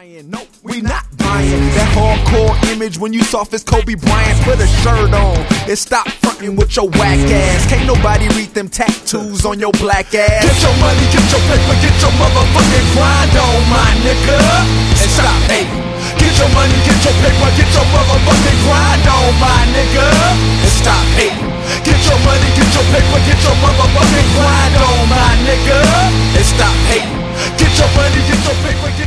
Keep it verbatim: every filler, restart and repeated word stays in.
lying, no, we not buying that hardcore image when you soft as Kobe Bryant. Put a shirt on and stop frontin' with your whack ass. Can't nobody read them tattoos on your black ass. Get your money, get your paper, get your motherfucking grind on, my nigga, and stop hating. Get your money, get your paper, get your motherfucking grind on, my nigga, and stop hating. Get your money, get your paper, get your motherfucking grind on, my nigga, and stop hating. Get your money, get your paper, get